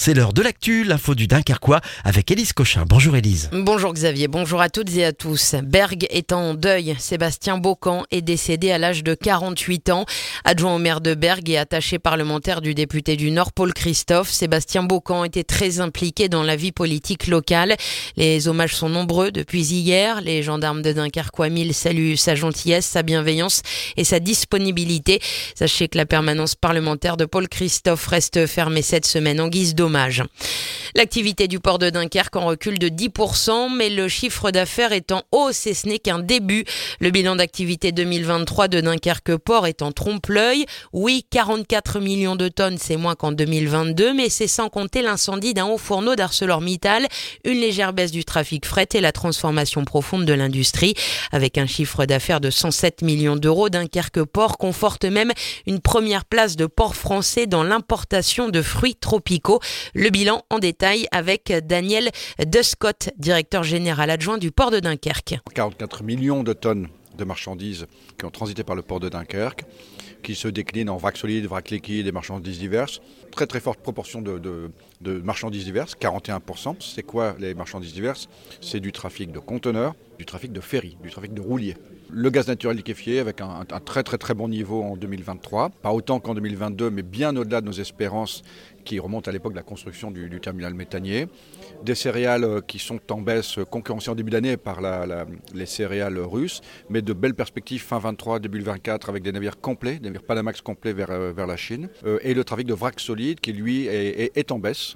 C'est l'heure de l'actu, l'info du Dunkerquois avec Élise Cochin. Bonjour Élise. Bonjour Xavier, bonjour à toutes et à tous. Bergues est en deuil. Sébastien Baucan est décédé à l'âge de 48 ans. Adjoint au maire de Bergues et attaché parlementaire du député du Nord, Paul Christophe, Sébastien Baucan était très impliqué dans la vie politique locale. Les hommages sont nombreux depuis hier. Les gendarmes de Dunkerquois 1000 saluent sa gentillesse, sa bienveillance et sa disponibilité. Sachez que la permanence parlementaire de Paul Christophe reste fermée cette semaine en guise d'hommage. L'activité du port de Dunkerque en recul de 10%, mais le chiffre d'affaires est en hausse et ce n'est qu'un début. Le bilan d'activité 2023 de Dunkerque Port est en trompe-l'œil. Oui, 44 millions de tonnes, c'est moins qu'en 2022, mais c'est sans compter l'incendie d'un haut fourneau d'ArcelorMittal, une légère baisse du trafic fret et la transformation profonde de l'industrie. Avec un chiffre d'affaires de 107 millions d'euros, Dunkerque Port conforte même une première place de port français dans l'importation de fruits tropicaux. Le bilan en détail avec Daniel Descott, directeur général adjoint du port de Dunkerque. 44 millions de tonnes de marchandises qui ont transité par le port de Dunkerque, qui se déclinent en vrac solide, vrac liquide et marchandises diverses. Très très forte proportion de marchandises diverses, 41%. C'est quoi les marchandises diverses ? C'est du trafic de conteneurs, du trafic de ferry, du trafic de rouliers. Le gaz naturel liquéfié avec un très très très bon niveau en 2023, pas autant qu'en 2022, mais bien au-delà de nos espérances qui remontent à l'époque de la construction du terminal méthanier. Des céréales qui sont en baisse, concurrencées en début d'année par les céréales russes, mais de belles perspectives fin 23, début 24 avec des navires complets, des navires Panamax complets vers la Chine. Et le trafic de vrac solide qui lui est en baisse,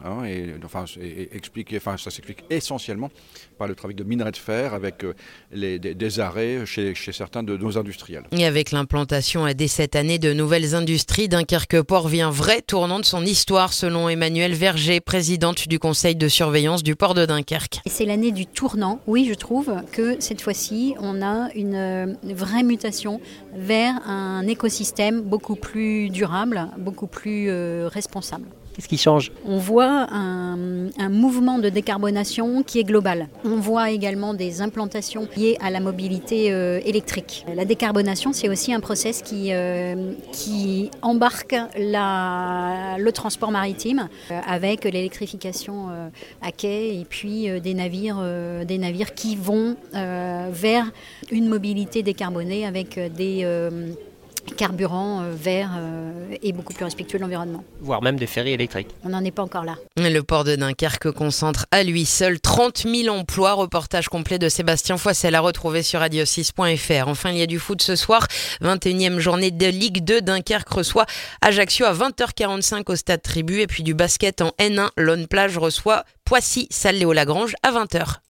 ça s'explique essentiellement par le trafic de minerais de fer avec des arrêts chez certains de nos industriels. Et avec l'implantation dès cette année de nouvelles industries, Dunkerque Port vit un vrai tournant de son histoire, selon Emmanuelle Verger, présidente du conseil de surveillance du port de Dunkerque. Et c'est l'année du tournant. Oui, je trouve que cette fois-ci, on a une vraie mutation vers un écosystème beaucoup plus durable, beaucoup plus responsable. Qu'est-ce qui change ? On voit un mouvement de décarbonation qui est global. On voit également des implantations liées à la mobilité électrique. La décarbonation, c'est aussi un process qui embarque le transport maritime avec l'électrification à quai et puis des navires qui vont vers une mobilité décarbonée avec des carburants verts et beaucoup plus respectueux de l'environnement. Voire même des ferries électriques. On n'en est pas encore là. Le port de Dunkerque concentre à lui seul 30 000 emplois. Reportage complet de Sébastien Foissel à retrouver sur radio6.fr. Enfin, il y a du foot ce soir. 21e journée de Ligue 2. Dunkerque reçoit Ajaccio à 20h45 au stade Tribu. Et puis du basket en N1. Lone Plage reçoit Poissy, Salle Léo Lagrange à 20h.